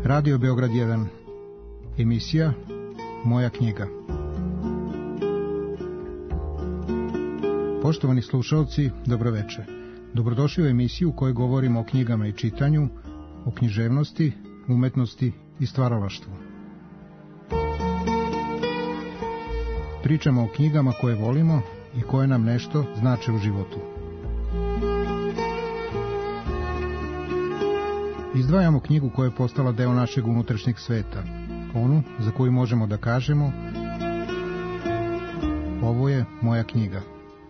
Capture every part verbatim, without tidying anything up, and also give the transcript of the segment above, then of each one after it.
Radio Beograd jedan. Emisija Moja knjiga. Poštovani slušalci, dobroveče. Dobrodošli u emisiju u kojoj govorimo o knjigama i čitanju, o književnosti, umetnosti i stvaralaštvu. Pričamo o knjigama koje volimo i koje nam nešto znače u životu. Izdvajamo knjigu koja je postala deo našeg unutrašnjeg sveta, onu za koju možemo da kažemo: ovo je moja knjiga.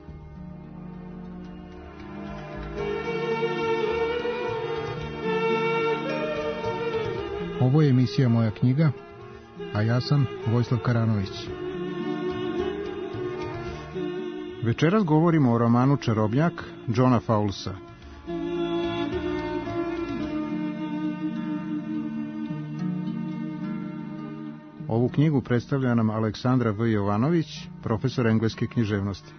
Ovo je emisija Moja knjiga, a ja sam Vojislav Karanović. Večeras govorimo o romanu Čarobnjak Johna Fowlesa. Ovu knjigu predstavlja nam Aleksandra V. Jovanović, profesor engleske književnosti.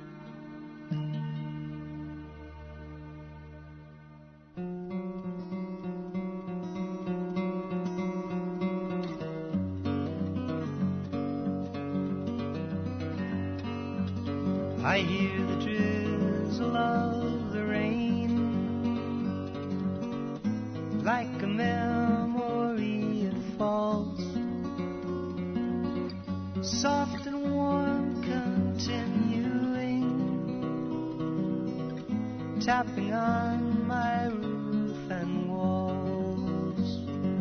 I hear the drizzle of the rain, like a memory it falls, soft and warm, continuing, tapping on my roof and walls.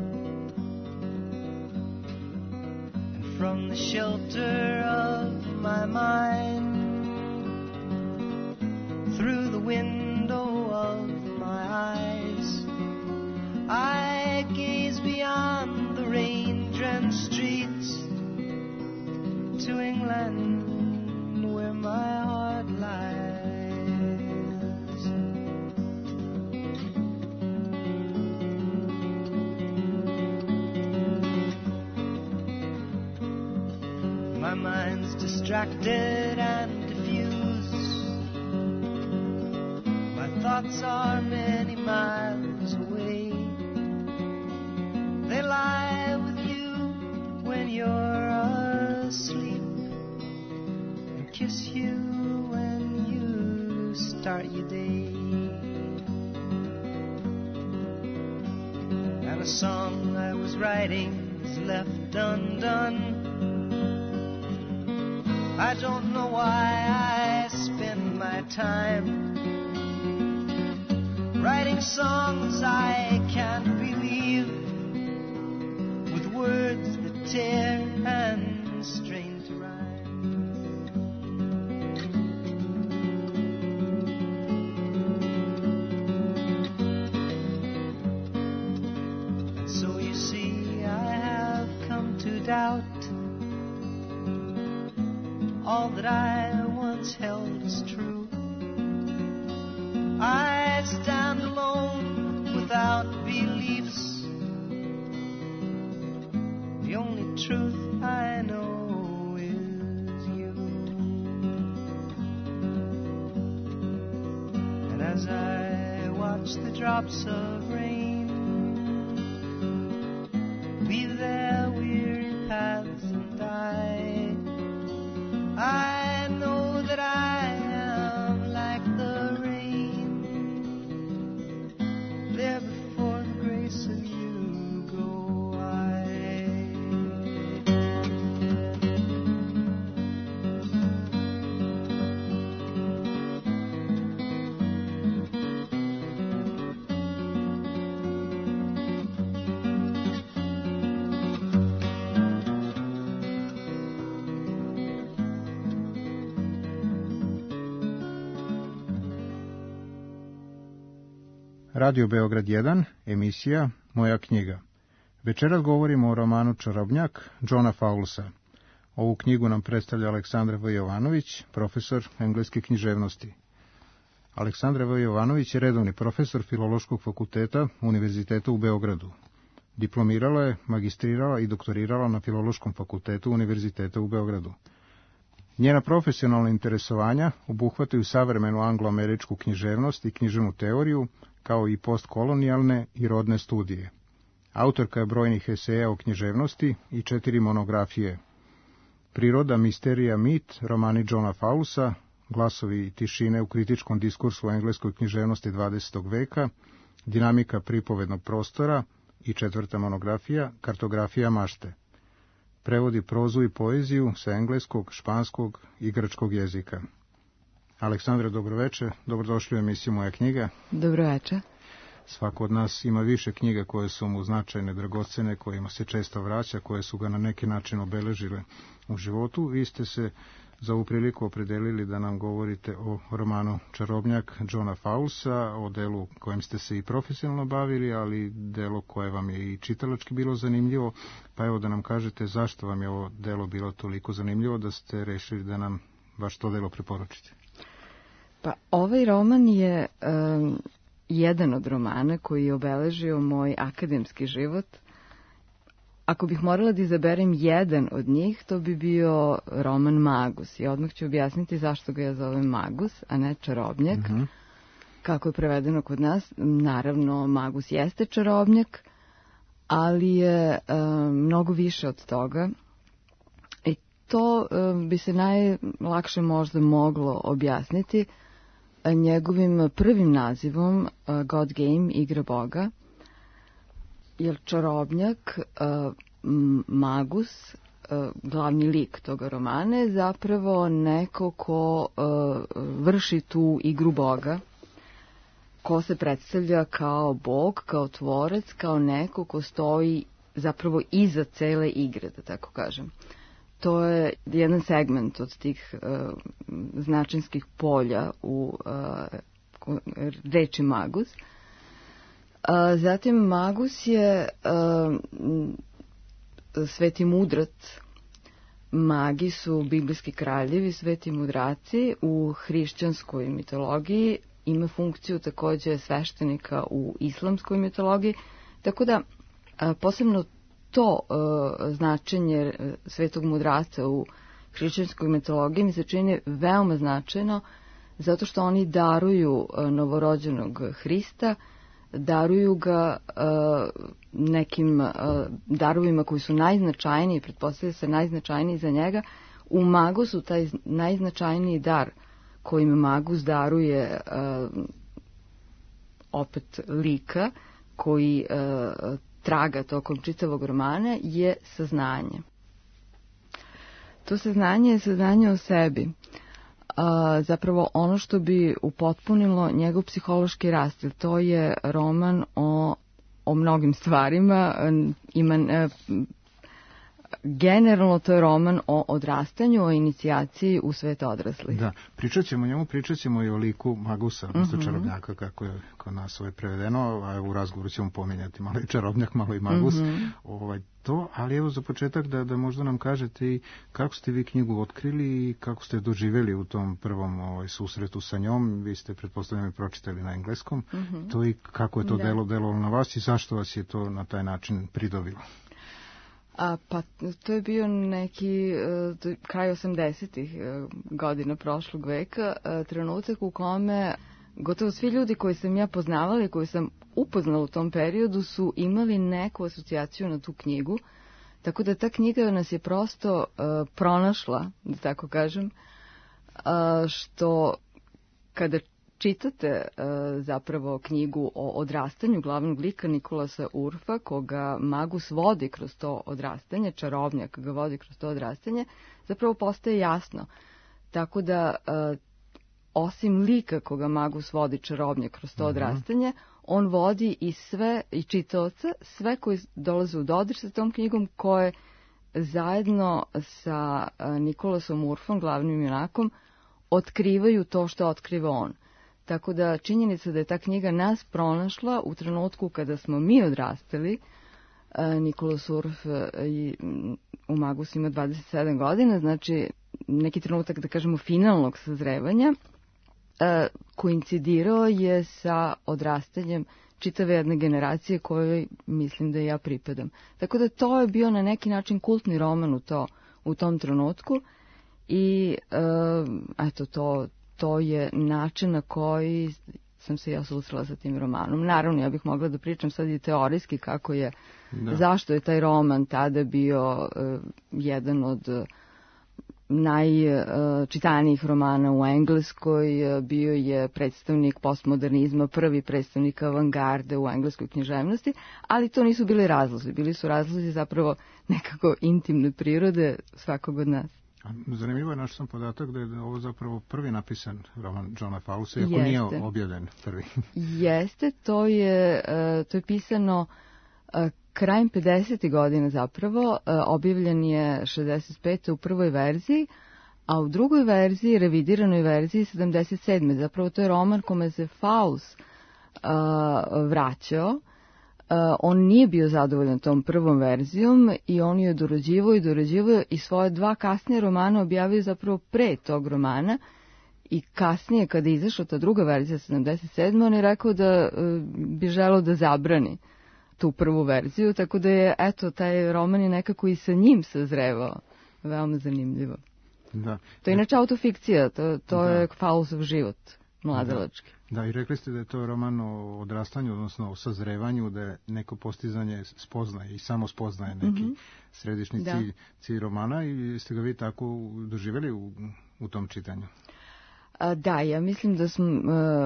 And from the shelter of my mind, through the window of my eyes, I gaze beyond the rain-drenched streets to England, where my heart lies. My mind's distracted and thoughts are many miles away. They lie with you when you're asleep, and kiss you when you start your day. And a song I was writing is left undone. I don't know why I spend my time writing songs I can't believe, with words that tear and strain to rhyme. And so you see, I have come to doubt all that I once held as true. I stand alone without beliefs. The only truth I know is you. And as I watch the drops of rain weave their weary paths and die, I know that I am like the rain, there before the grace of you go I. Radio Beograd jedan, emisija Moja knjiga. Večeras govorimo o romanu Čarobnjak Johna Fowlesa. Ovu knjigu nam predstavlja Aleksandra V. Jovanović, profesor engleske književnosti. Aleksandra V. Jovanović je redovni profesor Filološkog fakulteta Univerziteta u Beogradu. Diplomirala je, magistrirala i doktorirala na Filološkom fakultetu Univerziteta u Beogradu. Njena profesionalna interesovanja obuhvataju savremenu angloameričku književnost i književnu teoriju, kao i postkolonijalne i rodne studije. Autorka je brojnih eseja o književnosti i četiri monografije. Priroda, misterija, mit, romani Johna Fowlesa, Glasovi tišine u kritičkom diskursu o engleskoj književnosti dvadesetog veka, Dinamika pripovednog prostora i četvrta monografija, Kartografija mašte. Prevodi prozu i poeziju sa engleskog, španskog i grčkog jezika. Aleksandra, dobroveče, dobrodošli u emisiju Moja knjiga. Dobroveče. Svako od nas ima više knjiga koje su mu značajne, dragocene, kojima se često vraća, koje su ga na neki način obeležile u životu. Vi ste se za ovu priliku opredelili da nam govorite o romanu Čarobnjak Johna Fowlesa, o delu kojim ste se i profesionalno bavili, ali delo koje vam je i čitalački bilo zanimljivo. Pa evo da nam kažete zašto vam je ovo delo bilo toliko zanimljivo da ste rešili da nam baš to delo preporučite. Pa ovaj roman je um, jedan od romana koji je obeležio moj akademski život. Ako bih morala da izaberem jedan od njih, to bi bio roman Magus. I odmah ću objasniti zašto ga ja zovem Magus, a ne Čarobnjak. Mm-hmm. Kako je prevedeno kod nas, naravno Magus jeste čarobnjak, ali je um, mnogo više od toga. I to um, bi se najlakše možda moglo objasniti njegovim prvim nazivom uh, God Game, igra Boga. Jer čarobnjak, uh, Magus, uh, glavni lik toga romana, je zapravo neko ko uh, vrši tu igru Boga, ko se predstavlja kao Bog, kao tvorac, kao neko ko stoji zapravo iza cele igre, da tako kažem. To je jedan segment od tih uh, značinskih polja u uh, reči Magus. Uh, zatim Magus je uh, sveti mudrac. Magi su biblijski kraljevi, sveti mudraci. U hrišćanskoj mitologiji ima funkciju takođe sveštenika u islamskoj mitologiji, tako da uh, posebno to uh, značenje svetog mudraca u hrišćanskoj mitologiji mi se čini veoma značajno, zato što oni daruju uh, novorođenog Hrista, daruju ga uh, nekim uh, darovima koji su najznačajniji, pretpostavlja se najznačajniji za njega. U Magusu taj najznačajniji dar kojim Magus daruje uh, opet lika koji uh, traga tokom čitavog romana je saznanje. To saznanje je saznanje o sebi. A, zapravo ono što bi upotpunilo njegov psihološki rast, jer to je roman o, o mnogim stvarima. Ima, e, generalno to je roman o odrastanju, o inicijaciji u svet odraslih. Da, pričat ćemo o njemu, pričat ćemo i o liku Magusa, odnosno uh-huh. čarobnjaka, kako je kod nas ovaj prevedeno, a u razgovoru ćemo pominjati malo i čarobnjak, malo i Magus. Uh-huh. Ovaj, to, ali evo za početak da, da možda nam kažete i kako ste vi knjigu otkrili i kako ste doživjeli u tom prvom ovaj, susretu sa njom. Vi ste, pretpostavljam, i pročitali na engleskom. Uh-huh. To i kako je to da. delo delo na vas i zašto vas je to na taj način pridobilo? A, pa to je bio neki uh, kraj osamdesetih uh, godina prošlog veka, uh, trenutak u kome gotovo svi ljudi koji sam ja poznavala i koji sam upoznala u tom periodu su imali neku asocijaciju na tu knjigu, tako da ta knjiga nas je prosto uh, pronašla, da tako kažem, uh, što kada čitate uh, zapravo knjigu o odrastanju glavnog lika Nikolasa Urfa, koga Magus vodi kroz to odrastanje, čarobnjak ga vodi kroz to odrastanje, zapravo postaje jasno. Tako da, uh, osim lika koga Magus vodi, čarobnjak kroz to odrastanje, on vodi i sve, i čitaoca, sve koji dolaze u dodir sa tom knjigom, koje zajedno sa uh, Nikolasom Urfom, glavnim junakom, otkrivaju to što otkriva on. Tako da činjenica da je ta knjiga nas pronašla u trenutku kada smo mi odrastali. Nikolas Urf i u Magusu ima dvadeset sedam godina, znači neki trenutak, da kažemo, finalnog sazrevanja, koincidirao je sa odrastanjem čitave jedne generacije kojoj mislim da ja pripadam. Tako da to je bio na neki način kultni roman u, to, u tom trenutku i eto to... To je način na koji sam se ja susrela sa tim romanom. Naravno, ja bih mogla da pričam sad i teorijski kako je, da. zašto je taj roman tada bio uh, jedan od uh, najčitanijih romana u Engleskoj, uh, bio je predstavnik postmodernizma, prvi predstavnik avangarde u engleskoj književnosti, ali to nisu bili razlozi. Bili su razlozi zapravo nekako intimne prirode svakog od nas. Zanimljivo je naš sam podatak da je ovo zapravo prvi napisan roman Johna Fowlesa, iako nije objavljen prvi. Jeste, to je, to je pisano krajem pedesetih godina zapravo, objavljen je šezdeset pete u prvoj verziji, a u drugoj verziji, revidiranoj verziji sedamdeset sedme Zapravo to je roman kome se Fowles vraćao. Uh, on nije bio zadovoljan tom prvom verzijom i on je dorađivao i dorađivao i svoje dva kasnije romana objavio zapravo pre tog romana i kasnije kada je izašla ta druga verzija sedamdeset sedme on je rekao da uh, bi želeo da zabrani tu prvu verziju, tako da je, eto, taj roman je nekako i sa njim sazrevao. Veoma zanimljivo. Da. To je inače autofikcija, to, to da. je Fowlesov život, mladalački. Da, i rekli ste da je to roman o odrastanju, odnosno o sazrevanju, da je neko postizanje spoznaje i samo spoznaje neki mm-hmm. središnji da. cilj, cilj romana i ste ga vi tako doživjeli u, u tom čitanju? A, da, ja mislim da sam,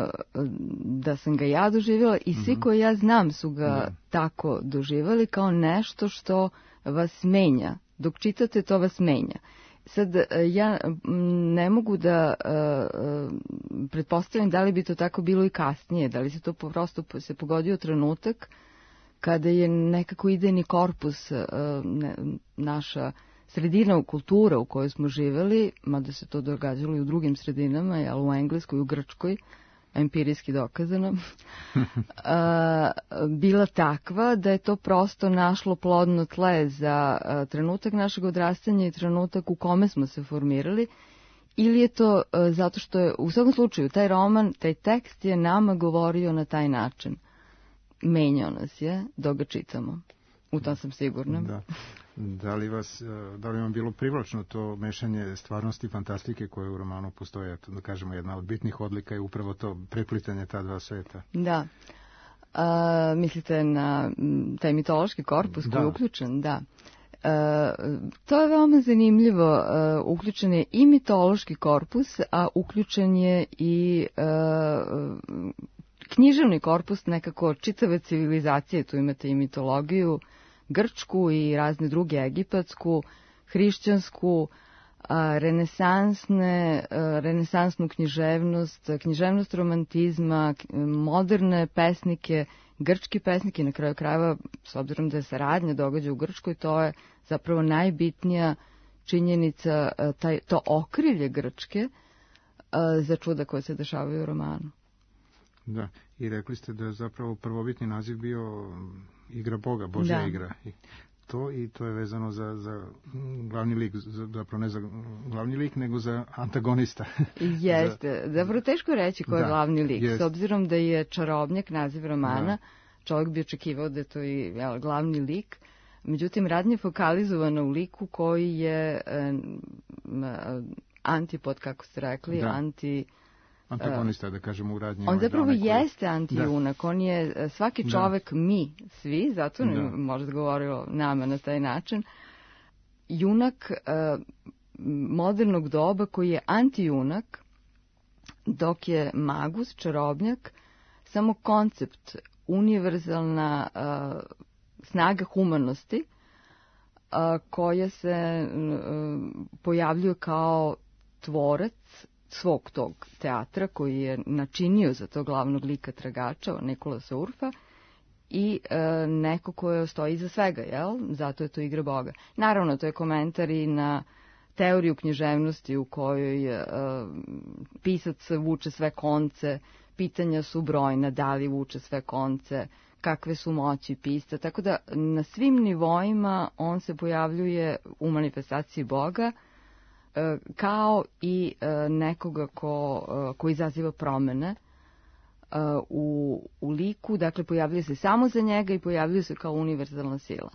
da sam ga ja doživjela i svi mm-hmm. koji ja znam su ga da. tako doživjeli kao nešto što vas menja. Dok čitate, to vas menja. Sad, ja ne mogu da uh, pretpostavljam da li bi to tako bilo i kasnije, da li se to prosto se pogodio trenutak kada je nekako idejni korpus, uh, ne, naša sredina, kultura u kojoj smo živeli, mada se to događalo i u drugim sredinama, jel, u Engleskoj, u Grčkoj, empirijski dokazano, a, bila takva da je to prosto našlo plodno tle za a, trenutak našeg odrastanja i trenutak u kome smo se formirali, ili je to a, zato što je, u svakom slučaju, taj roman, taj tekst je nama govorio na taj način. Menjao nas je dok ga čitamo. U tom sam sigurna. Da. Da li, vas, da li vam bilo privlačno to mešanje stvarnosti i fantastike koje u romanu postoje? Da kažemo, jedna od bitnih odlika je upravo to preplitanje ta dva sveta. Da. A, mislite na taj mitološki korpus koji je uključen? Da. A, to je veoma zanimljivo. A, uključen je i mitološki korpus, a uključen je i a, književni korpus nekako čitave civilizacije. Tu imate i mitologiju grčku i razne druge, egipatsku, hrišćansku, renesansne, renesansnu književnost, književnost romantizma, moderne pesnike, grčki pesnike, na kraju krajeva, s obzirom da je saradnja događa u Grčkoj, to je zapravo najbitnija činjenica, taj, to okrilje Grčke za čuda koje se dešavaju u romanu. Da, i rekli ste da je zapravo prvobitni naziv bio Igra Boga, Božja da. igra. I to i to je vezano za, za glavni lik, zapravo ne za glavni lik, nego za antagonista. Jeste, za... zapravo teško reći ko je da, glavni lik, jest. S obzirom da je Čarobnjak naziv romana, da. čovjek bi očekivao da je to i jel, glavni lik, međutim radnja je fokalizovana u liku koji je eh, antipod, kako ste rekli, da. anti... Antagonista, da kažemo, u radnji. On zapravo jeste antijunak, da. on je svaki čovek da. mi, svi, zato ne da. možda govorilo nama na taj način, junak uh, modernog doba koji je antijunak, dok je magus, čarobnjak, samo koncept, univerzalna uh, snaga humanosti uh, koja se uh, pojavljuje kao tvorac svog tog teatra koji je načinio za to glavnog lika tragača, Nikolasa Urfa, i e, neko koje stoji iza svega, jel? Zato je to Igra Boga. Naravno, to je komentar i na teoriju književnosti u kojoj e, pisac vuče sve konce, pitanja su brojna, da li vuče sve konce, kakve su moći pisca, tako da na svim nivoima on se pojavljuje u manifestaciji Boga, kao i nekoga ko, ko izaziva promene u, u liku, dakle pojavljuje se samo za njega i pojavljuje se kao univerzalna sila.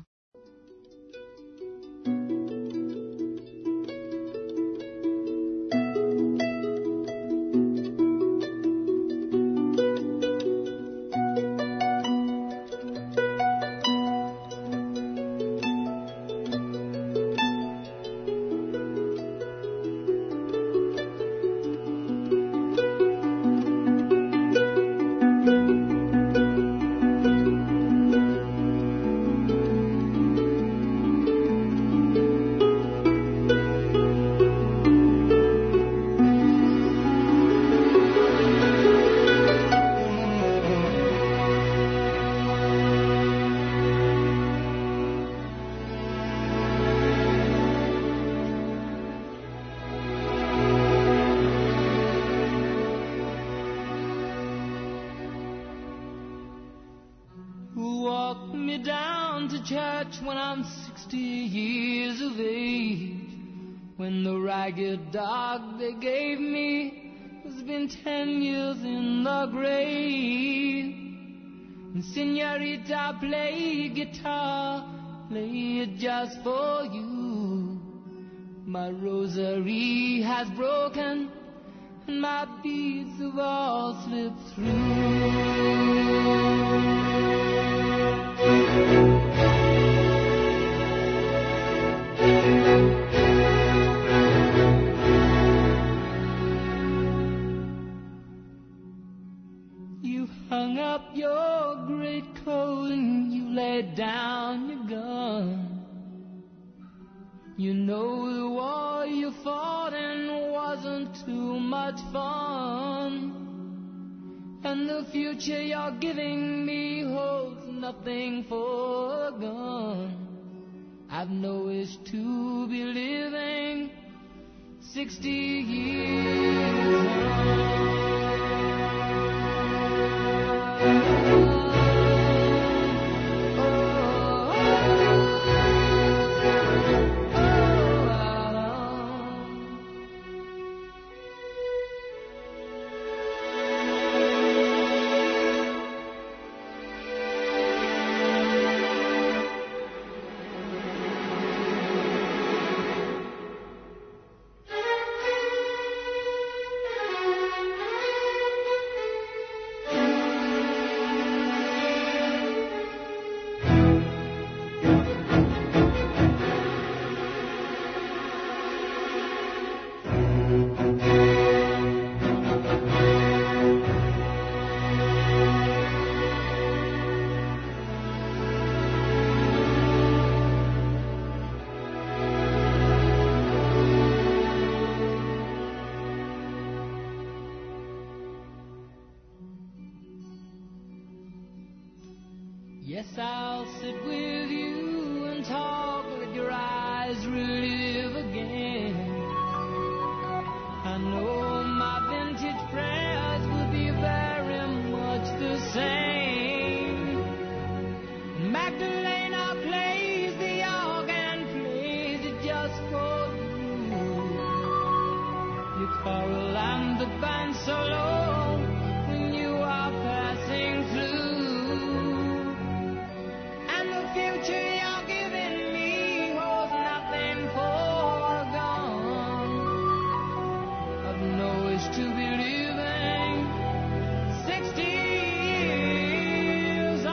down to church when I'm sixty years of age, when the ragged dog they gave me has been ten years in the grave. And señorita, play guitar, play it just for you. My rosary has broken and my beads have all slipped through. Hung up your great coat and you laid down your gun. You know the war you fought in wasn't too much fun, and the future you're giving me holds nothing for a gun. I've no wish to be living sixty years on. Yes, I'll sit with you and talk, let your eyes relive again. I know my vintage prayers will be very much the same. Magdalena plays the organ, plays it just for you. You choral and the band solo when you are passing through. Future you're giving me holds nothing foregone. I've no wish to be living sixty years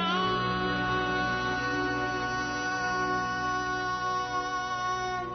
on.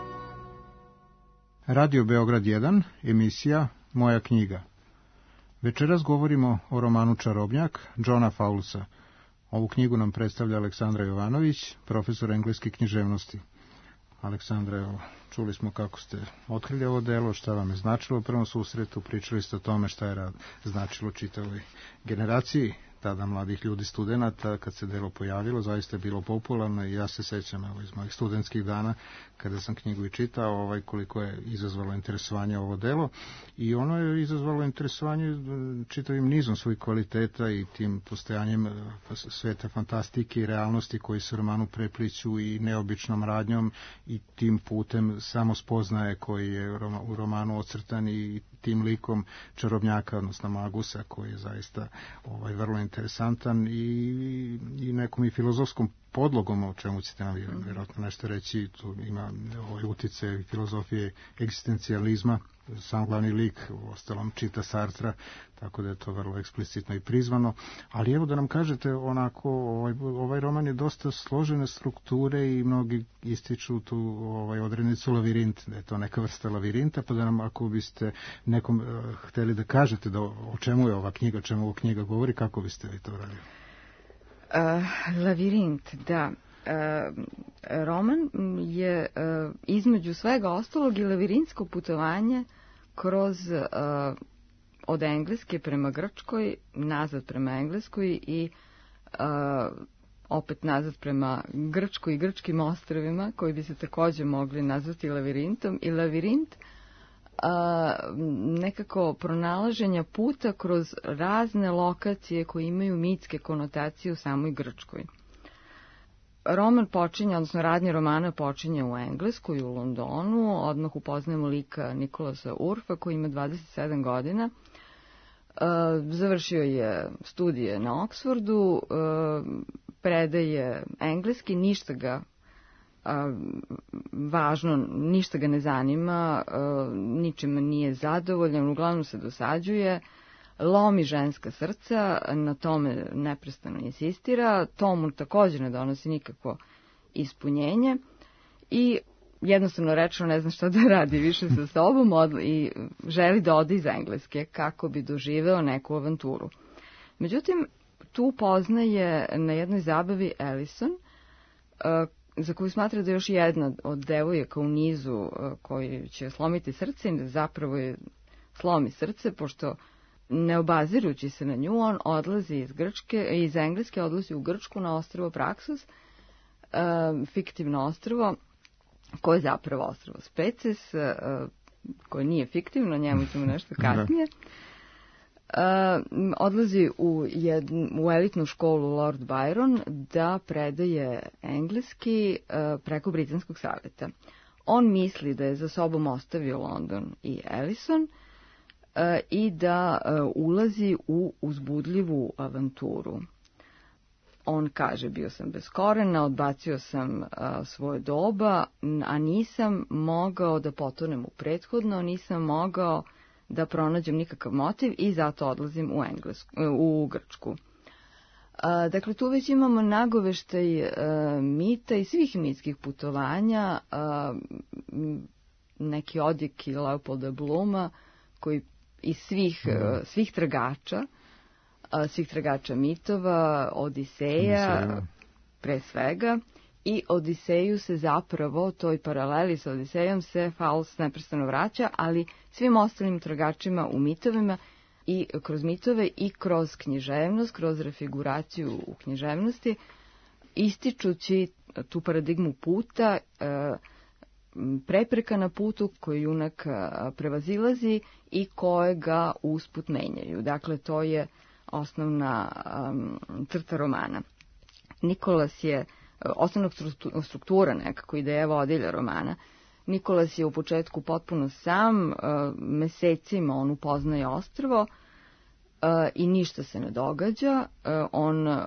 Radio Beograd jedan, emisija Moja knjiga. Večeras govorimo o romanu Čarobnjak Johna Fowlesa. Ovu knjigu nam predstavlja Aleksandra Jovanović, profesor engleske književnosti. Aleksandra, evo, čuli smo kako ste otkrili ovo delo, šta vam je značilo u prvom susretu, pričali ste o tome šta je rad značilo čitavoj generaciji, tada mladih ljudi, studenata, kad se delo pojavilo, zaista je bilo popularno i ja se sećam evo, iz mojih studentskih dana, kada sam knjigu i čitao, ovaj, koliko je izazvalo interesovanje ovo delo, i ono je izazvalo interesovanje čitavim nizom svojih kvaliteta i tim postojanjem sveta fantastike i realnosti koji se romanu prepliću i neobičnom radnjom i tim putem samospoznaje koji je u romanu ocrtan i tim likom čarobnjaka, odnosno magusa, koji je zaista ovaj, vrlo interesantan i, i nekom i filozofskom podlogom, o čemu ćete nam vjerojatno nešto reći. Tu ima ovaj utice filozofije egzistencijalizma, sam glavni lik u ostalom čita Sartra, tako da je to vrlo eksplicitno i prizvano. Ali evo da nam kažete onako, ovaj, ovaj roman je dosta složene strukture i mnogi ističu tu ovaj, odrednicu lavirint, da je to neka vrsta lavirinta, pa da nam, ako biste nekom uh, hteli da kažete da o čemu je ova knjiga, o čemu ova knjiga govori, kako biste vi to radili? Uh, lavirint, da. Uh, roman je uh, između svega ostalog i lavirinsko putovanje kroz uh, od Engleske prema Grčkoj, nazad prema Engleskoj i uh, opet nazad prema Grčkoj i grčkim ostrvima, koji bi se takođe mogli nazvati lavirintom. I lavirint uh, nekako pronalaženja puta kroz razne lokacije koje imaju mitske konotacije u samoj Grčkoj. Uh, roman je između svega ostalog i lavirinsko putovanje kroz od Engleske prema Grčkoj, nazad prema Engleskoj i uh, opet nazad prema Grčkoj i grčkim ostrvima, koji bi se takođe mogli nazvati lavirintom. I lavirint uh, nekako pronalaženja puta kroz razne lokacije koje imaju mitske konotacije u samoj Grčkoj. roman počinje, odnosno radnje romana počinje u Engleskoj, u Londonu. Odmah upoznajemo lika Nikolasa Urfa koji ima dvadeset sedam godina. Uh, završio je studije na Oxfordu, uh, predaje engleski, ništa ga uh, važno, ništa ga ne zanima, uh, ničim nije zadovoljan, uglavnom se dosađuje, lomi ženska srca, na tome neprestano insistira, to mu također ne donosi nikakvo ispunjenje i jednostavno rečeno ne zna šta da radi više sa sobom i želi da ode iz Engleske kako bi doživeo neku avanturu. Međutim, tu poznaje na jednoj zabavi Alison, za koju smatra da je još jedna od devojaka u nizu koji će slomiti srce i zapravo je slomi srce, pošto ne obazirući se na nju, on odlazi iz Grčke, iz Engleske, odlazi u Grčku na ostrvo Praksos, fiktivno ostrvo, koje je zapravo ostrvo Speces, koje nije fiktivno, njemu ćemo nešto kasnije. Odlazi u, jednu, u elitnu školu Lord Byron da predaje engleski preko Britanskog savjeta. On misli da je za sobom ostavio London i Alison i da ulazi u uzbudljivu avanturu. On kaže, bio sam bez korena, odbacio sam a, svoje doba, a nisam mogao da potonem u prethodno, nisam mogao da pronađem nikakav motiv i zato odlazim u, Englesku, u Grčku. A, dakle, tu već imamo nagoveštaj a, mita i svih mitskih putovanja, a, neki odjek Leopolda Bluma, koji iz svih, a, svih tragača, svih tragača mitova, Odiseja, Odiseja, pre svega, i Odiseju se zapravo, toj paraleli sa Odisejom se Fauls neprestano vraća, ali svim ostalim tragačima u mitovima i kroz mitove i kroz književnost, kroz refiguraciju u književnosti, ističući tu paradigmu puta, prepreka na putu koju junak prevazilazi i koje ga usput menjaju. Dakle, to je osnovna um, crta romana. Nikolas je, osnovna struktura nekako, ideja vodilja romana, Nikolas je u početku potpuno sam, uh, mesecima on upoznaje ostrvo uh, i ništa se ne događa. Uh, on uh,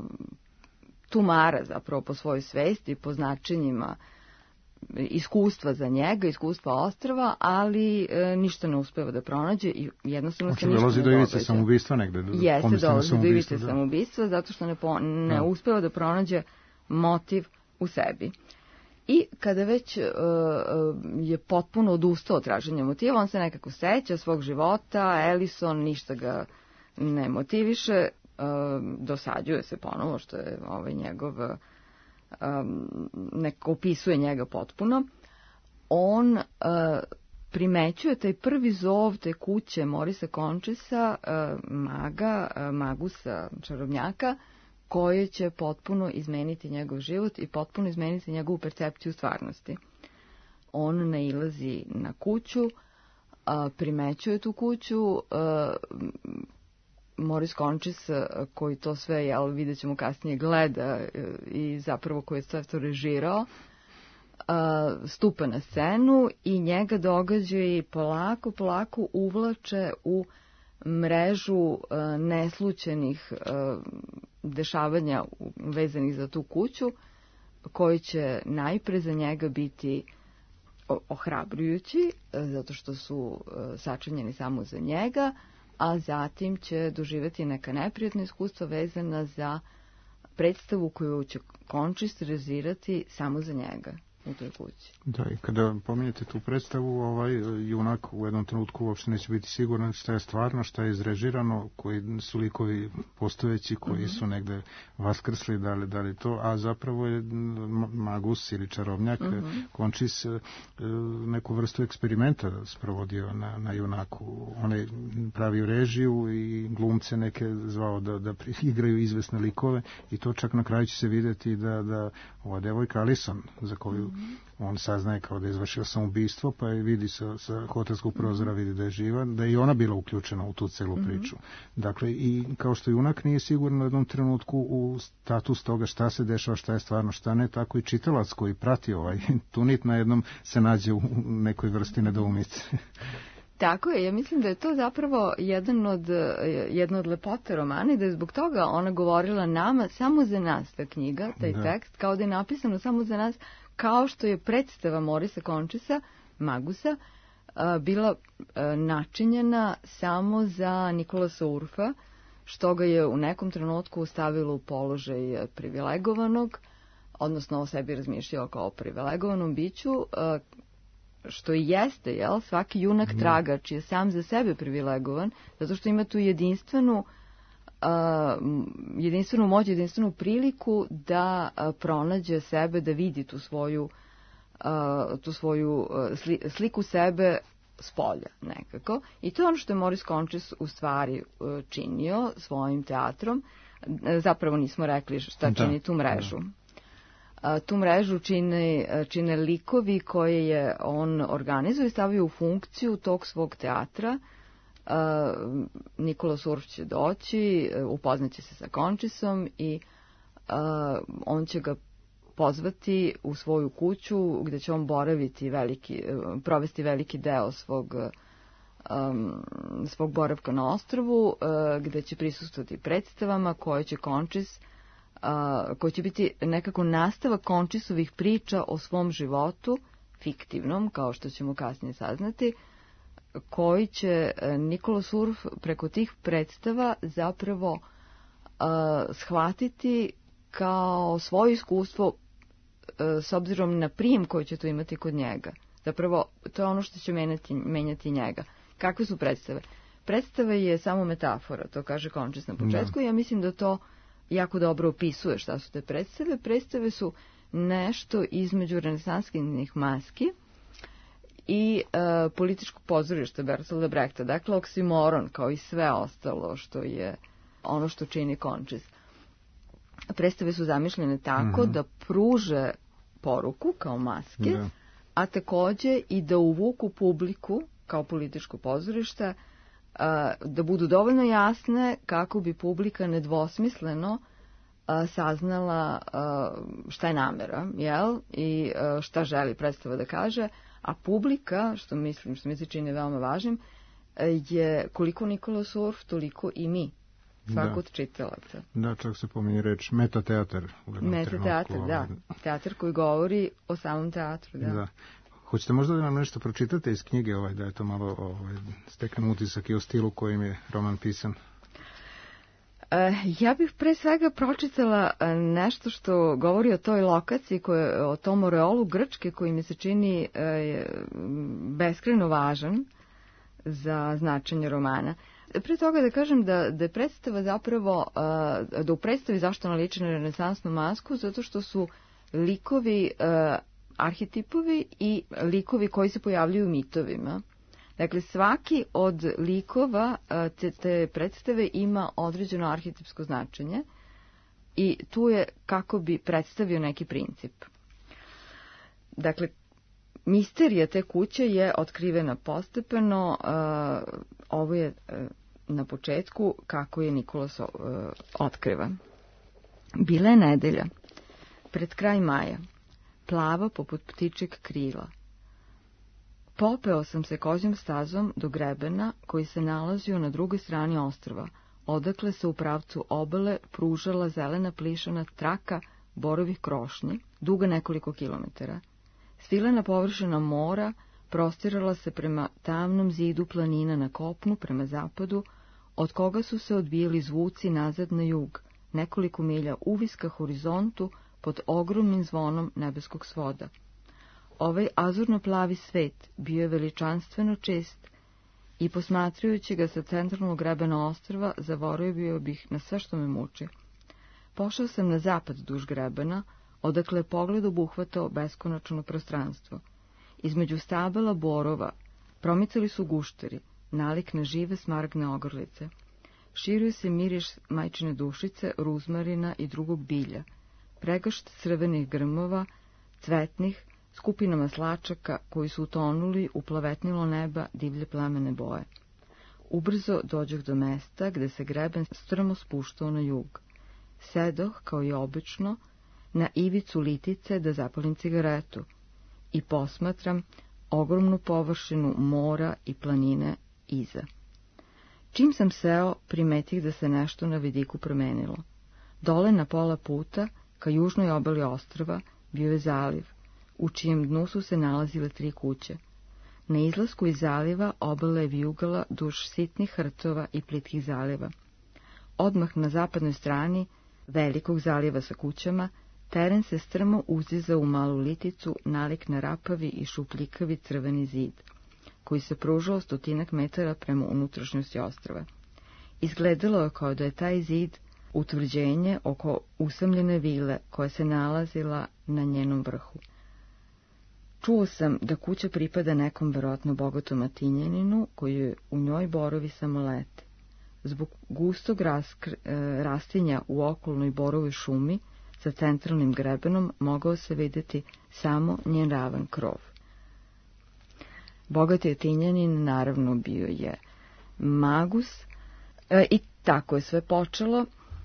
tumara zapravo po svojoj svesti, po značenjima iskustva za njega, iskustva ostrva, ali e, ništa ne uspeva da pronađe i jednostavno se ništa ne događa. Znači, dolazi do ivice samoubistva negde? Jeste, dolazi do ivice samoubistva, zato što ne, po, ne ja. uspeva da pronađe motiv u sebi. I kada već e, je potpuno odustao od traženja motiva, on se nekako seća svog života, Alison ništa ga ne motiviše, e, dosađuje se ponovo, što je ovaj njegov... Um, neko opisuje njega potpuno, on uh, primećuje taj prvi zov te kuće Morisa Conchesa, uh, maga, uh, magusa, čarobnjaka, koje će potpuno izmeniti njegov život i potpuno izmeniti njegovu percepciju stvarnosti. On nailazi na kuću, uh, primećuje tu kuću, uh, Moris Conches, koji to sve, jel, vidjet ćemo kasnije, gleda i zapravo koji je sve to režirao, stupa na scenu i njega događaji polako, polako uvlače u mrežu neslućenih dešavanja vezanih za tu kuću, koji će najpre za njega biti ohrabrujući, zato što su sačinjeni samo za njega, a zatim će doživjeti neka neprijatna iskustva vezana za predstavu koju će Conches režirati samo za njega u toj kući. Da, i kada pominjete tu predstavu, ovaj junak u jednom trenutku uopšte neće biti siguran šta je stvarno, šta je izrežirano, koji su likovi postojeći, koji mm-hmm. su negde vaskrsli, da li, da li to, a zapravo je magus ili čarobnjak, mm-hmm. Conches neku vrstu eksperimenta sprovodio na, na junaku. On je pravio režiju i glumce neke zvao da, da igraju izvesne likove i to čak na kraju će se vidjeti da, da ova devojka Alison, za koju on saznaje kao da je izvršio samoubistvo, pa je vidi sa, sa hotelskog prozora, vidi da je živa, da je i ona bila uključena u tu celu priču. Dakle, i kao što junak nije sigurno u jednom trenutku u status toga šta se dešava, šta je stvarno, šta ne, tako i čitalac koji prati ovaj tunit na jednom se nađe u nekoj vrsti nedoumice. Tako je, ja mislim da je to zapravo jedan od, jedna od lepote romana i da je zbog toga ona govorila nama samo za nas, ta knjiga, taj da. tekst, kao da je napisano samo za nas, kao što je predstava Morisa Končisa, Magusa, bila načinjena samo za Nikolasa Urfa, što ga je u nekom trenutku stavilo u položaj privilegovanog, odnosno o sebi razmišljao kao privilegovanom biću, što i jeste, jel? Svaki junak tragač je sam za sebe privilegovan, zato što ima tu jedinstvenu, uh, jedinstvenu moć, jedinstvenu priliku da uh, pronađe sebe, da vidi tu svoju, uh, tu svoju uh, sli, sliku sebe s polja nekako. I to je ono što je Moris Končis u stvari uh, činio svojim teatrom. Zapravo nismo rekli šta čini da, tu mrežu. Da. Tu mrežu čine, čine likovi koje je on organizuje i stavio u funkciju tog svog teatra. Nikolas Urf će doći, upoznaće se sa Končisom i on će ga pozvati u svoju kuću gde će on boraviti veliki, provesti veliki deo svog, svog boravka na ostrvu, gde će prisustvovati predstavama koje će Končis Uh, koji će biti nekako nastavak Končisovih priča o svom životu, fiktivnom, kao što ćemo kasnije saznati, koji će Nikolas Urf preko tih predstava zapravo uh, shvatiti kao svoje iskustvo uh, s obzirom na prijem koji će to imati kod njega. Zapravo, to je ono što će menjati, menjati njega. Kakve su predstave? Predstava je samo metafora, to kaže Končis na početku, i ja mislim da to jako dobro opisuje šta su te predstave. Predstave su nešto između renesanskih maski i e, političkog pozorišta Bertolda Brehta. Dakle, oksimoron, kao i sve ostalo što je ono što čini Končis. Predstave su zamišljene tako mm-hmm. da pruže poruku kao maske, da. a takođe i da uvuku publiku kao političko pozorište, da budu dovoljno jasne kako bi publika nedvosmisleno saznala šta je namera, jel? I šta želi predstava da kaže, a publika, što mislim, što mi se čini veoma važnim, je koliko Nikolas Urf, toliko i mi, svako od čitalaca. Da, čak se pominje reč metateatar. Metateatar, da. Teatar koji govori o samom teatru, da. da. Hoćete možda da nam nešto pročitate iz knjige, ovaj, da je to malo ovaj, stekan utisak i o stilu kojim je roman pisan? E, ja bih pre svega pročitala nešto što govori o toj lokaciji, koje, o tom oreolu Grčke koji mi se čini e, beskrajno važan za značenje romana. Pre toga da kažem da, da je predstava zapravo, e, da u predstavi zašto ona liči na renesansnu masku, zato što su likovi e, arhetipovi i likovi koji se pojavljuju u mitovima. Dakle, svaki od likova te, te predstave ima određeno arhetipsko značenje i tu je kako bi predstavio neki princip. Dakle, misterija te kuće je otkrivena postepeno. Ovo je na početku kako je Nikolas otkriva. Bila je nedelja, pred kraj maja, plava poput ptičjeg krila. Popeo sam se kozjom stazom do grebena koji se nalazio na drugoj strani ostrva, odakle se u pravcu obale pružala zelena plišana traka borovih krošnji, duga nekoliko kilometara. Svilena površina mora prostirala se prema tamnom zidu planina na kopnu prema zapadu, od koga su se odbijali zvuci nazad na jug, nekoliko milja uviska horizontu pod ogromnim zvonom nebeskog svoda. Ovaj azurno-plavi svet bio je veličanstveno čest i posmatrajući ga sa centralnog grebena ostrva zaboravio bih na sve što me muči. Pošao sam na zapad duž grebena, odakle pogled obuhvatao beskonačno prostranstvo. Između stabala borova promicali su gušteri, nalik na žive smaragdne ogrlice. Širio se miriš majčine dušice, ruzmarina i drugog bilja, pregršt crvenih grmova, cvetnih, skupinama slačaka koji su utonuli u plavetnilo neba divlje plamene boje. Ubrzo dođoh do mesta gde se greben strmo spuštao na jug. Sedoh, kao i obično, na ivicu litice da zapalim cigaretu i posmatram ogromnu površinu mora i planine iza. Čim sam seo, primetih da se nešto na vidiku promenilo. Dole na pola puta, ka južnoj obali ostrva, bio je zaliv, u čijem dnu su se nalazile tri kuće. Na izlasku iz zaliva obala je vijugala duž sitnih hrtova i plitkih zaliva. Odmah na zapadnoj strani velikog zaliva sa kućama, teren se strmo uzdizao u malu liticu nalik na rapavi i šupljikavi crveni zid, koji se pružao stotinak metara prema unutrašnjosti ostrva. Izgledalo je kao da je taj zid utvrđenje oko usamljene vile koja se nalazila na njenom vrhu. Čuo sam da kuća pripada nekom verovatno bogatom Atinjaninu koji je u njoj borovi samo lete. Zbog gustog raskr, e, rastinja u okolnoj borovoj šumi sa centralnim grebenom mogao se vidjeti samo njen ravan krov. Bogati Atinjanin naravno bio je magus e, i tako je sve počelo.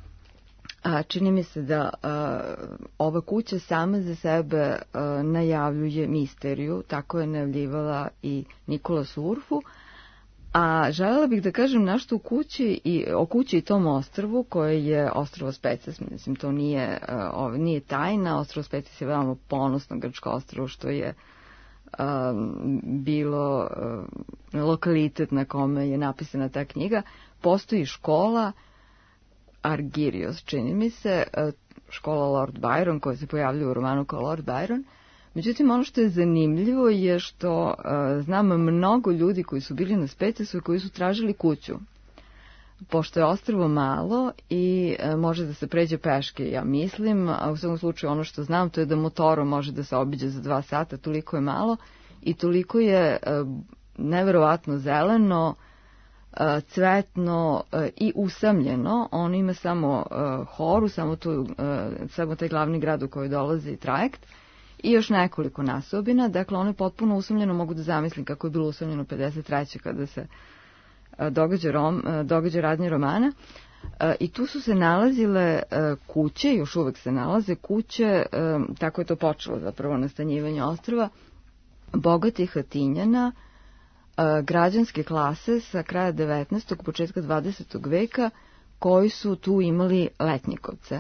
A čini mi se da a, ova kuća sama za sebe a, najavljuje misteriju, tako je najavljivala i Nikola Surfu, a želela bih da kažem nešto o kući i o kući i tom ostrvu koje je ostrvo Spetses. Mislim, to nije, a, nije tajna, ostrvo Spetses je veoma ponosno grčko ostrvo što je a, bilo a, lokalitet na kome je napisana ta knjiga. Postoji škola Argirios, čini mi se, škola Lord Byron, koja se pojavljuje u romanu kao Lord Byron. Međutim, ono što je zanimljivo je što uh, znam mnogo ljudi koji su bili na Spetsesu i koji su tražili kuću. Pošto je ostrvo malo i uh, može da se pređe peške, ja mislim, a u svakom slučaju ono što znam to je da motorom može da se obiđe za dva sata, toliko je malo i toliko je uh, neverovatno zeleno, cvetno i usamljeno. On ima samo uh, Horu, samo, tu, uh, samo taj glavni grad u koji dolazi trajekt i još nekoliko nasobina. Dakle, ono je potpuno usamljeno, mogu da zamislim kako je bilo usamljeno pedeset treće kada se uh, događa, rom, uh, događa radnje romana. Uh, I tu su se nalazile uh, kuće, još uvek se nalaze kuće, uh, tako je to počelo zapravo nastanjivanje ostrva, bogatih Atinjana, građanske klase sa kraja devetnaestog. početka dvadesetog veka koji su tu imali letnjikovce.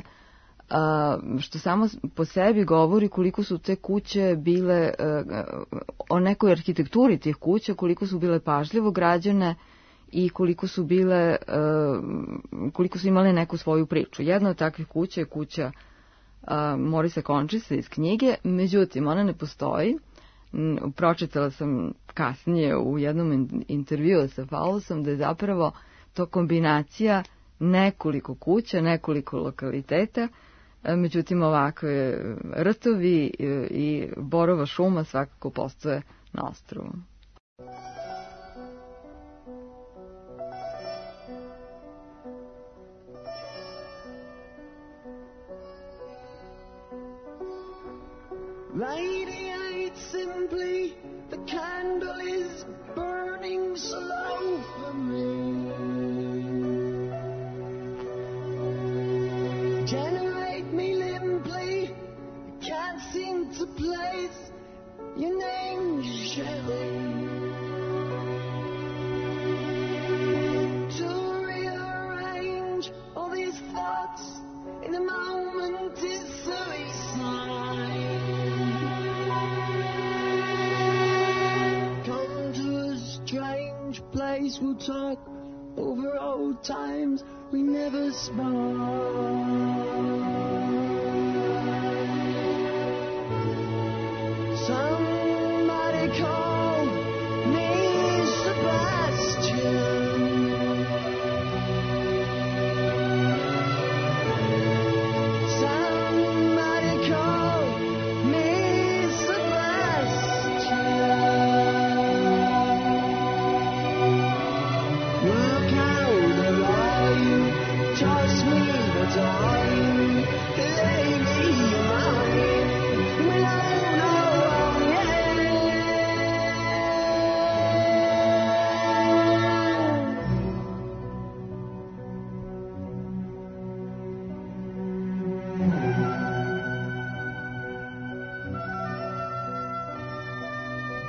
Što samo po sebi govori koliko su te kuće bile, o nekoj arhitekturi tih kuća, koliko su bile pažljivo građane i koliko su bile, koliko su imale neku svoju priču. Jedna od takvih kuća je kuća Morisa Končisa iz knjige, međutim ona ne postoji. Pročitala sam kasnije u jednom intervjuu sa Faulusom da je zapravo to kombinacija nekoliko kuća, nekoliko lokaliteta, međutim ovakve rtovi i borova šuma svakako postoje na ostrvu. Radiate simply, the candle is burning slow for me. Generate me limply, I can't seem to place your name, Shelley. To rearrange all these thoughts in a moment is suicide. Place we'll talk over old times we never spoke. Somebody call me Sebastian. Somebody call me Sebastian. Look out, where are you? Toss me the time.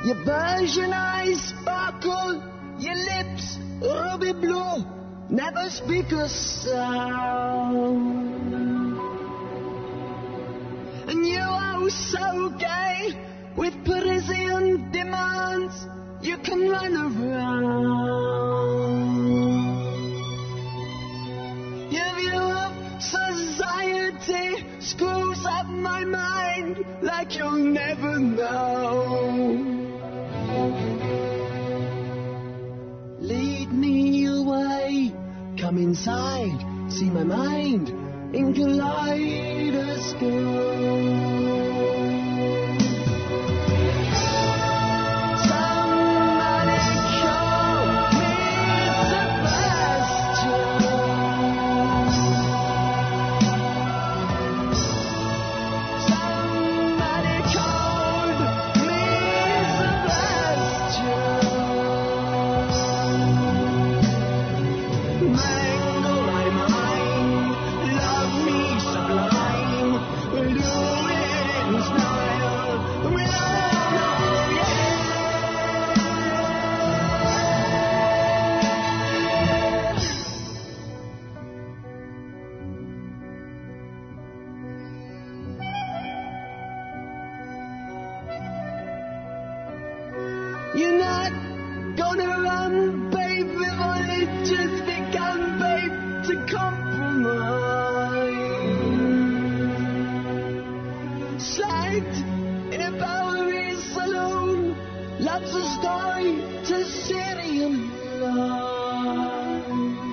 Your Persian eyes sparkle, your lips ruby blue, never speak a sound. And you are so gay with Parisian demands, you can run around. Your view of society screws up my mind like you'll never know. Lead me away, come inside, see my mind in kaleidoscope. You're not gonna run, babe, we've only just begun, babe, to compromise. Slagged in a Bowery saloon, loves a story to Syrian love.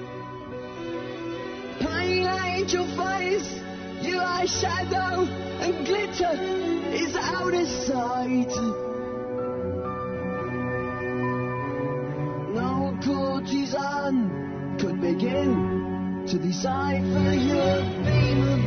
Pale angel face, your eyeshadow and glitter is out of sight. Courtesan could begin to decipher your beam of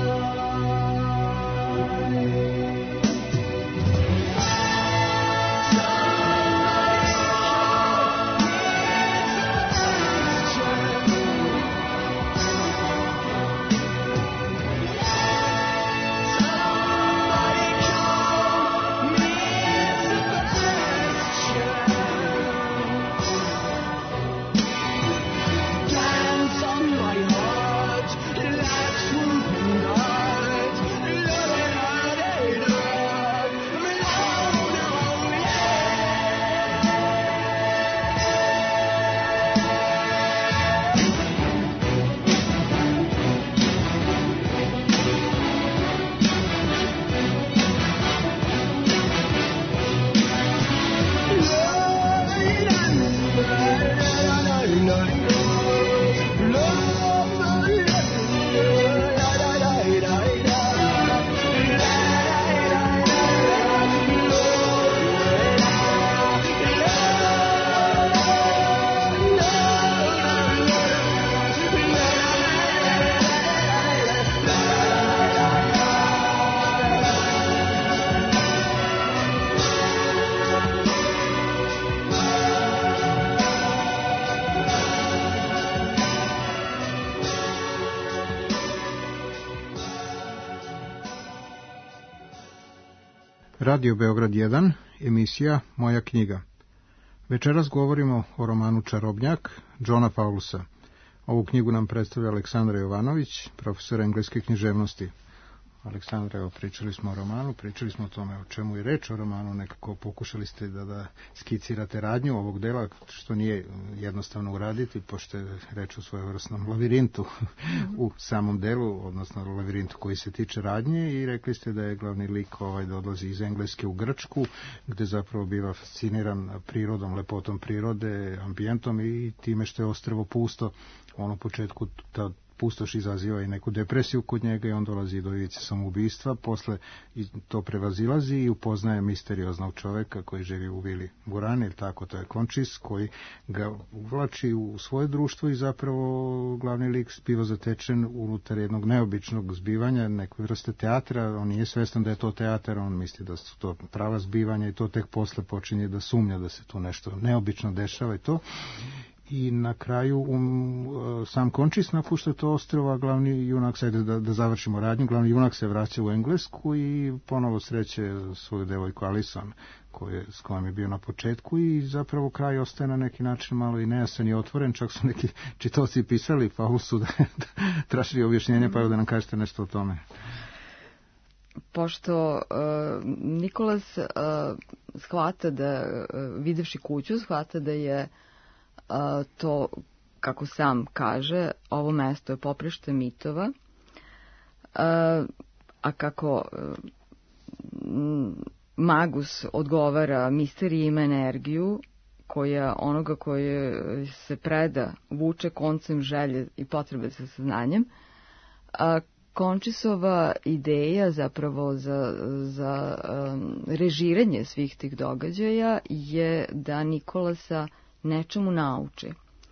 Radio Beograd jedan, emisija Moja knjiga. Večeras govorimo o romanu Čarobnjak, Johna Fowlesa. Ovu knjigu nam predstavlja Aleksandra Jovanović, profesor engleske književnosti. Aleksandra, evo, pričali smo o romanu, pričali smo o tome o čemu je reč o romanu, nekako pokušali ste da, da skicirate radnju ovog dela, što nije jednostavno uraditi, pošto je reč o svojevrsnom lavirintu u samom delu, odnosno lavirintu koji se tiče radnje, i rekli ste da je glavni lik ovaj da odlazi iz Engleske u Grčku, gde zapravo biva fasciniran prirodom, lepotom prirode, ambijentom i time što je ostrvo pusto. On u početku ta pustoš izaziva i neku depresiju kod njega i on dolazi do ivice samoubistva, posle to prevazilazi i upoznaje misterioznog čoveka koji živi u vili Burane, ili tako, to je Končis, koji ga uvlači u svoje društvo i zapravo glavni lik biva zatečen unutar jednog neobičnog zbivanja, nekoj vrste teatra. On nije svestan da je to teatar, on misli da su to prava zbivanja i to tek posle počinje da sumnja da se tu nešto neobično dešava i to. i na kraju um, sam Končis napušta to ostrvo, a glavni junak, sad da, da završimo radnju, glavni junak se vraća u Englesku i ponovo sreće svoju devojku Alison, koje, s kojom je bio na početku, i zapravo kraj ostaje na neki način malo i nejasan i otvoren, čak su neki čitaoci pisali Faulusu da, da tražili objašnjenje, pa da nam kažete nešto o tome. Pošto uh, Nikolas uh, shvata da, uh, videvši kuću, shvata da je uh, to, kako sam kaže, ovo mesto je poprište mitova, uh, a kako uh, Magus odgovara, misterija ima energiju koja onoga koje se preda vuče koncem želje i potrebe za saznanjem, a Končisova ideja zapravo za, za um, režiranje svih tih događaja je da Nikolasa nečemu nauči.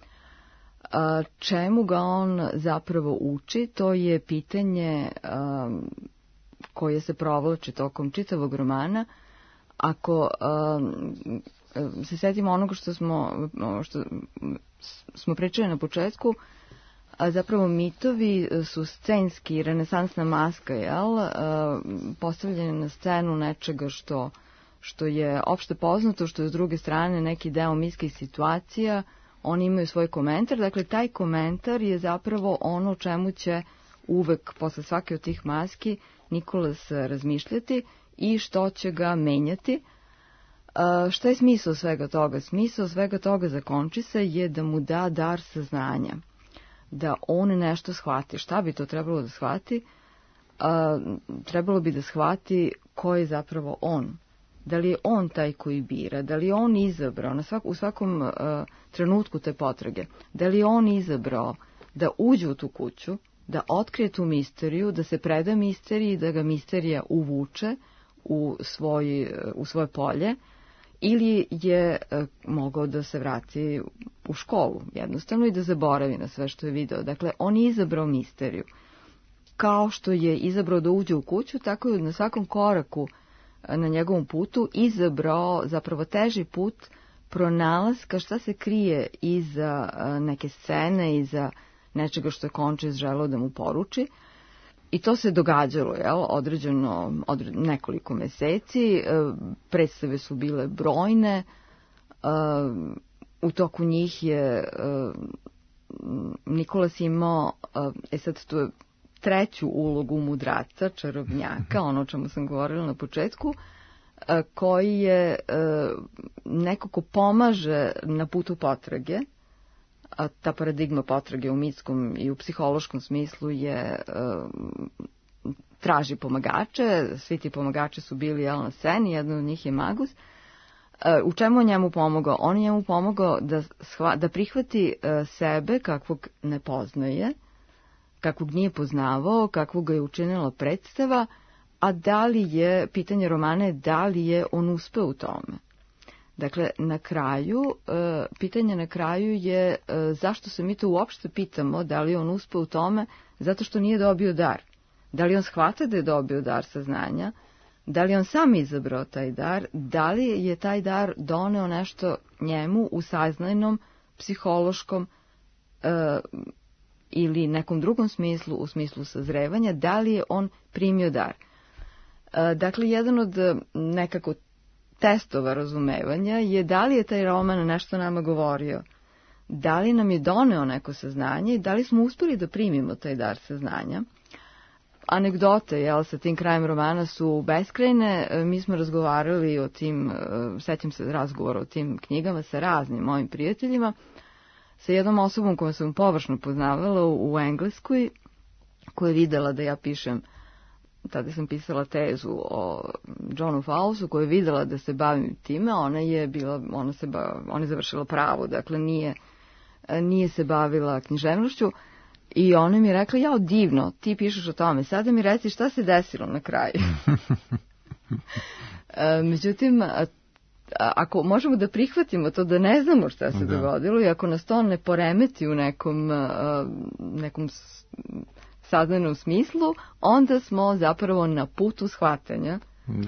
A, čemu ga on zapravo uči, to je pitanje um, koje se provlači tokom čitavog romana. Ako um, se setimo onoga što smo, što smo pričali na početku, a zapravo mitovi su scenski, renesansna maska, jel, postavljene na scenu nečega što, što je opšte poznato, što je s druge strane neki deo mitskih situacija, oni imaju svoj komentar, dakle taj komentar je zapravo ono o čemu će uvek posle svake od tih maski Nikolas razmišljati i što će ga menjati. Uh, šta je smisao svega toga? Smisao svega toga za Končisa je da mu da dar saznanja, da on nešto shvati. Šta bi to trebalo da shvati? Uh, trebalo bi da shvati ko je zapravo on. Da li je on taj koji bira? Da li je on izabrao na svak, u svakom uh, trenutku te potrage? Da li je on izabrao da uđe u tu kuću, da otkrije tu misteriju, da se preda misteriji, da ga misterija uvuče u, svoj, u svoje polje, ili je uh, mogao da se vrati u školu jednostavno i da zaboravi na sve što je video. Dakle, on je izabrao misteriju. Kao što je izabrao da uđe u kuću, tako je na svakom koraku uh, na njegovom putu izabrao zapravo teži put pronalaska šta se krije iza uh, neke scene, iza nečega što je Končis želeo da mu poruči. I to se događalo, jel, određeno odre, nekoliko meseci, predstave su bile brojne, u toku njih je Nikolas imao, e sad tu je treću ulogu mudraca, čarobnjaka, ono o čemu sam govorila na početku, koji je neko ko pomaže na putu potrage. A ta paradigma potrage u mitskom i u psihološkom smislu je uh, traži pomagače, svi ti pomagači su bili, jel, na sceni, jedan od njih je Magus. Uh, u čemu on njemu pomogao? On je njemu pomogao da, shva, da prihvati uh, sebe kakvog ne poznaje, kakvog nije poznavao, kakvog ga je učinila predstava, a da li je, pitanje romana je da li je on uspeo u tome. Dakle, na kraju, pitanje na kraju je zašto se mi to uopšte pitamo, da li on uspeo u tome, zato što nije dobio dar. Da li on shvata da je dobio dar saznanja, da li on sam izabrao taj dar, da li je taj dar doneo nešto njemu u saznajnom, psihološkom e, ili nekom drugom smislu, u smislu sazrevanja, da li je on primio dar. E, dakle, jedan od nekako testova razumevanja je da li je taj roman nešto nama govorio, da li nam je doneo neko saznanje i da li smo uspeli da primimo taj dar saznanja. Anegdote, jel, sa tim krajem romana su beskrajne. Mi smo razgovarali o tim, sećam se razgovora o tim knjigama sa raznim mojim prijateljima, sa jednom osobom koju sam površno poznavala u Engleskoj, koja je videla da ja pišem, tada sam pisala tezu o Johnu Fowlesu, koja je videla da se bavim time. Ona je bila, ona se ba, ona je završila pravo, dakle nije, nije se bavila književnošću. I ona mi je rekla, jao, divno, ti pišeš o tome, sada mi reci šta se desilo na kraju. Međutim, ako možemo da prihvatimo to da ne znamo šta se da. dogodilo i ako nas to ne poremeti u nekom, nekom saznanom smislu, onda smo zapravo na putu shvatanja. Da.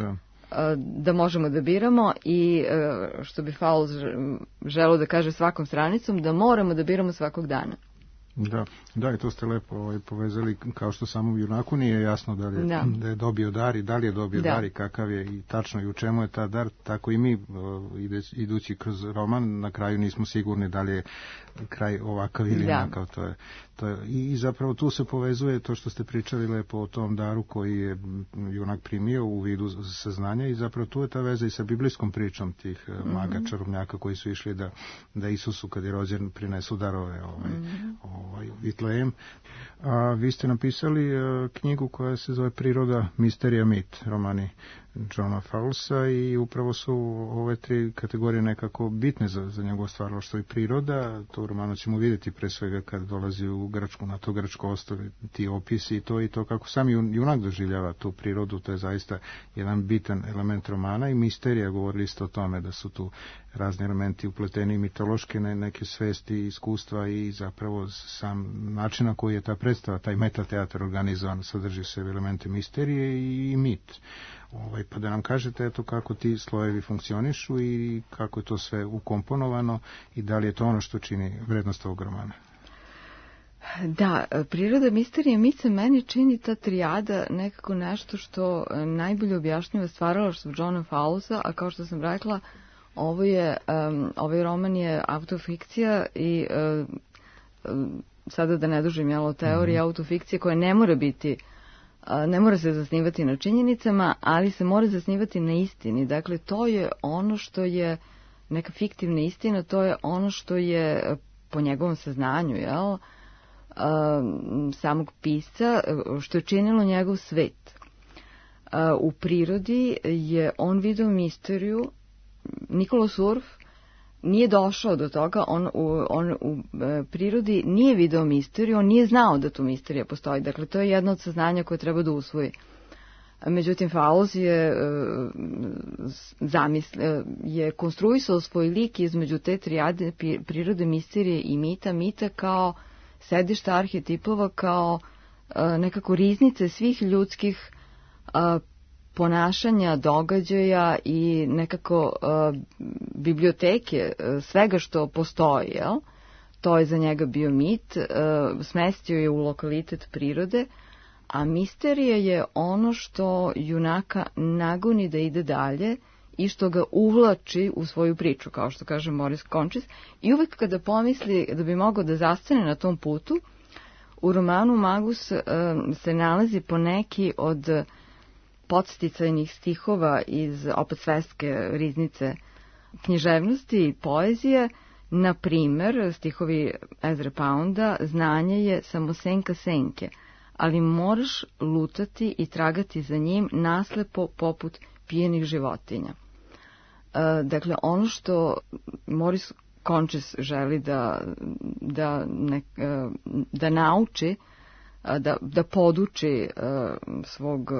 da možemo da biramo i što bi Fowles želeo da kaže svakom stranicom, da moramo da biramo svakog dana. Da, da, i to ste lepo ovaj, povezali, kao što samom junaku nije jasno da li je, da. da je dobio dar i da li je dobio da. dar i kakav je i tačno i u čemu je ta dar, tako i mi uh, idući kroz roman na kraju nismo sigurni da li je kraj ovakav ili da. onakav, to je, to je i, i zapravo tu se povezuje to što ste pričali lepo o tom daru koji je junak primio u vidu saznanja i zapravo tu je ta veza i sa biblijskom pričom tih mm-hmm. maga, čarobnjaka koji su išli da, da Isusu kad je rođen prinesu darove ovaj, mm-hmm. ovaj, Vitlejem. A vi ste napisali a, knjigu koja se zove Priroda, misterija, mit, romani Johna Fowlesa i upravo su ove tri kategorije nekako bitne za, za njegovo stvaralaštvo i priroda. To u romanu ćemo vidjeti pre svega kad dolazi u Grčku, na to grčko ostrvo, ti opisi i to i to kako sam junak doživljava tu prirodu, to je zaista jedan bitan element romana i misterija, govorili ste o tome da su tu razni elementi upleteni mitološke neke svesti, iskustva i zapravo sam način na koji je ta predstava, taj metateatar organizovan, sadrži se elemente misterije i mit. Ovaj, pa da nam kažete eto kako ti slojevi funkcionišu i kako je to sve ukomponovano i da li je to ono što čini vrednost ovog romana. Da, priroda, misterija, mit se meni čini ta trijada nekako nešto što najbolje objašnjava stvaralaštvo Johna Fowlesa, a kao što sam rekla, ovo je, um, ovaj roman je autofikcija i um, sada da ne dužim jelo teorije, mm-hmm. autofikcije koja ne mora biti ne mora se zasnivati na činjenicama, ali se mora zasnivati na istini. Dakle, to je ono što je neka fiktivna istina, to je ono što je po njegovom saznanju, jel, samog pisca, što je činilo njegov svet. U prirodi je on video misteriju, Nicholas Urf nije došao do toga, on, u, on u e, prirodi nije video misteriju, on nije znao da tu misterija postoji. Dakle, to je jedno od saznanja koje treba da usvoji. Međutim, Fowles je, e, zamisl, e, je konstruisao svoj lik između te trijade prirode, misterije i mita, mita kao sedišta arhetipova, kao e, nekako riznice svih ljudskih e, ponašanja, događaja i nekako uh, biblioteke, uh, svega što postoji, jel? To je za njega bio mit, uh, smestio je u lokalitet prirode, a misterija je ono što junaka nagoni da ide dalje i što ga uvlači u svoju priču, kao što kaže Maurice Conchis, i uvek kada pomisli da bi mogao da zastane na tom putu, u romanu Magus uh, se nalazi po neki od podsticajnih stihova iz opet svetske riznice književnosti i poezije, na primer stihovi Ezra Pounda, znanje je samo senka senke, ali moraš lutati i tragati za njim naslepo poput pijenih životinja. E, dakle, ono što Maurice Conchis želi da, da, ne, da nauči, da, da poduči svog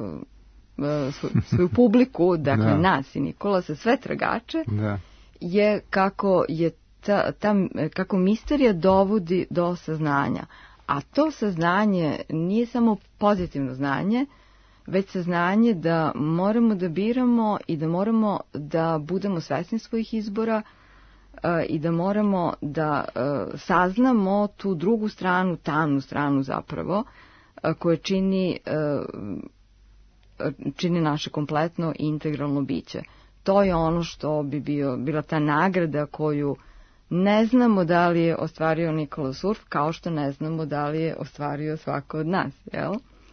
svoju publiku, dakle da. nas i Nikolasa, sve tragače, da. je kako je ta, ta, kako misterija dovodi do saznanja. A to saznanje nije samo pozitivno znanje, već saznanje da moramo da biramo i da moramo da budemo svesni svojih izbora uh, i da moramo da uh, saznamo tu drugu stranu, tamnu stranu zapravo, uh, koja čini uh, čini naše kompletno i integralno biće. To je ono što bi bio, bila ta nagrada koju ne znamo da li je ostvario Nicholas Urf, kao što ne znamo da li je ostvario svako od nas, jel?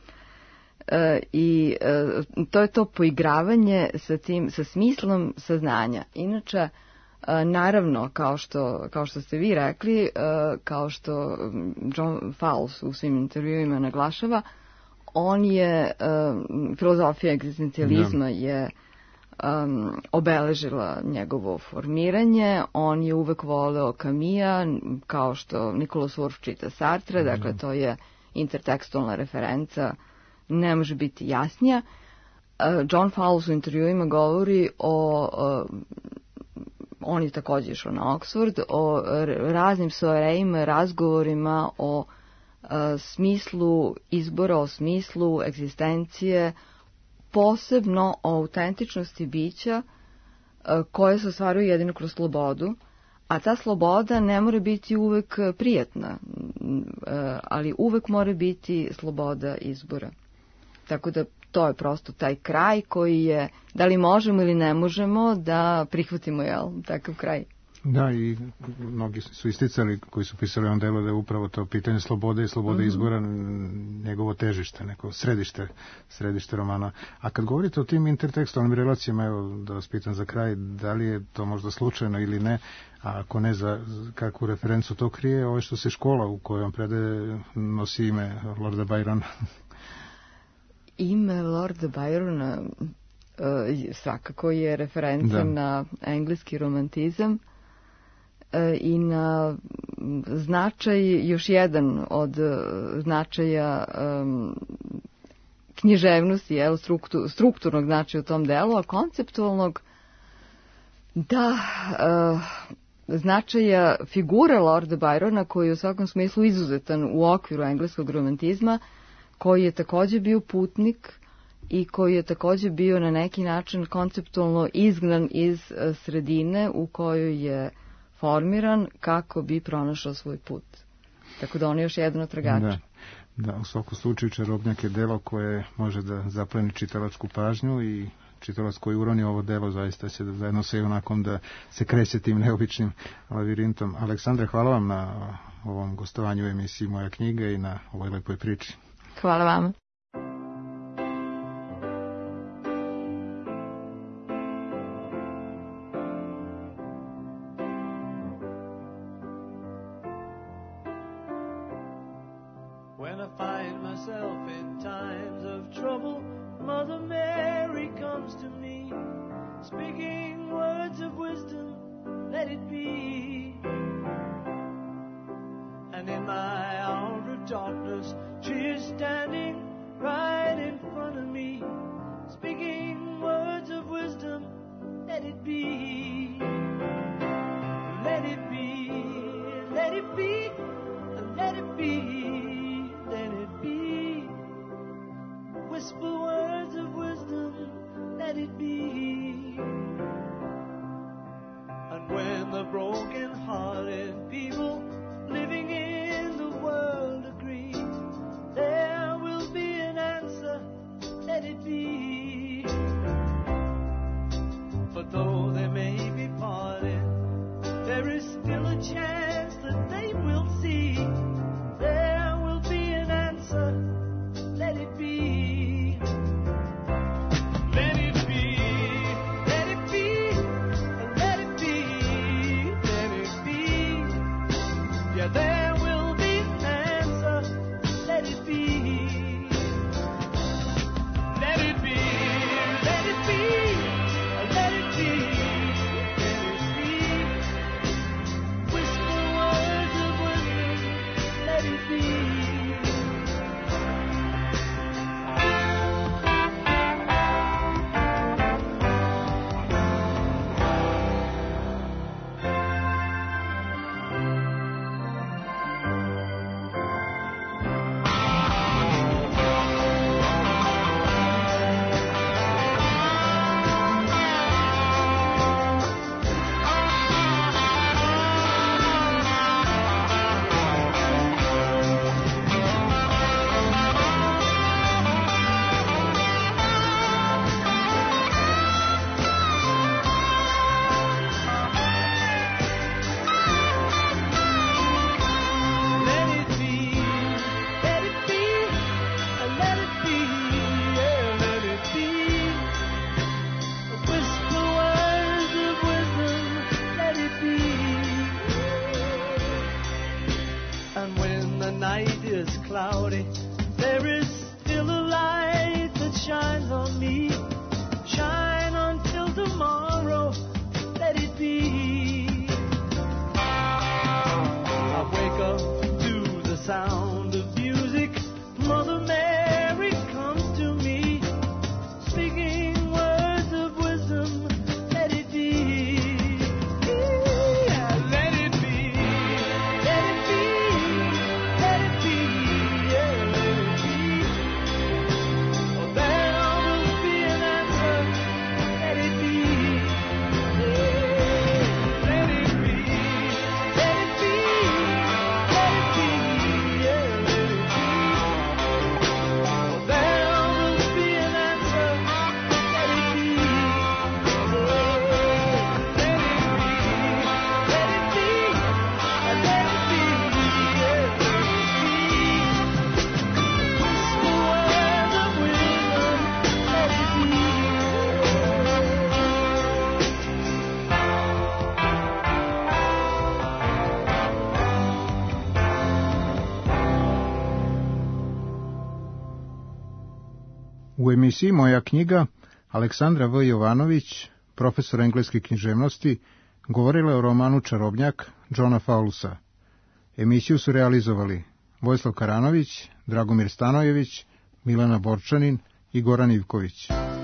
E, I e, to je to poigravanje sa tim, sa smislom saznanja. Inače, e, naravno, kao što, kao što ste vi rekli, e, kao što John Fowles u svim intervjuima naglašava, on je, um, filozofija egzistencijalizma je um, obeležila njegovo formiranje, on je uvek voleo Camilla, kao što Nicholas Urf čita Sartre, dakle to je intertekstualna referenca, ne može biti jasnija. Uh, John Fowles u intervjuima govori o, uh, on je također išao na Oxford, o raznim soarejima, razgovorima o smislu izbora, o smislu egzistencije posebno o autentičnosti bića koje se ostvaruju jedino kroz slobodu, a ta sloboda ne mora biti uvek prijatna, ali uvek mora biti sloboda izbora. Tako da to je prosto taj kraj koji je, da li možemo ili ne možemo da prihvatimo, jel, takav kraj. Da, i mnogi su isticali koji su pisali on delo da je upravo to pitanje slobode i slobode mm-hmm. izbora njegovo težište, neko središte, središte romana. A kad govorite o tim intertekstualnim relacijama, evo da vas pitam za kraj, da li je to možda slučajno ili ne, a ako ne, za kakvu referencu to krije, ovo što se škola u kojoj on predaje nosi ime Lorda Byrona. Ime Lorda Byrona uh, svakako je referenca da. na engleski romantizam i na značaj, još jedan od značaja um, književnosti, jel, struktu, strukturnog značaja u tom delu, a konceptualnog da uh, značaja figure Lorda Byrona, koji je u svakom smislu izuzetan u okviru engleskog romantizma, koji je takođe bio putnik i koji je takođe bio na neki način konceptualno izgnan iz sredine u kojoj je formiran kako bi pronašao svoj put. Tako da on je još jedan od tragača. Da, da, u svakom slučaju Čarobnjak je delo koje može da zapleni čitalačku pažnju i čitalac koji uroni ovo delo zaista će da zajedno sa Junakom da se kreće tim neobičnim lavirintom. Aleksandre, hvala vam na ovom gostovanju u emisiji Moja knjiga i na ovoj lepoj priči. Hvala vama. Yeah, there U emisiji Moja knjiga Aleksandra V. Jovanović, profesor engleske književnosti, govorila je o romanu Čarobnjak Johna Fowlesa. Emisiju su realizovali Vojislav Karanović, Dragomir Stanojević, Milana Borčanin i Goran Ivković.